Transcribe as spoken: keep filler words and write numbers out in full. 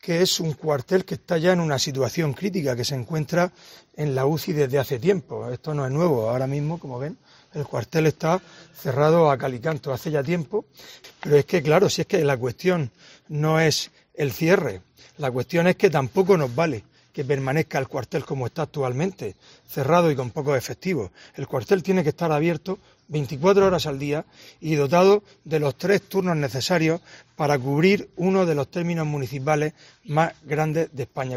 que es un cuartel que está ya en una situación crítica, que se encuentra en la U C I desde hace tiempo. Esto no es nuevo, ahora mismo, como ven, el cuartel está cerrado a cal y canto hace ya tiempo, pero es que, claro, si es que la cuestión no es el cierre, la cuestión es que tampoco nos vale que permanezca el cuartel como está actualmente, cerrado y con pocos efectivos. El cuartel tiene que estar abierto veinticuatro horas al día y dotado de los tres turnos necesarios para cubrir uno de los términos municipales más grandes de España.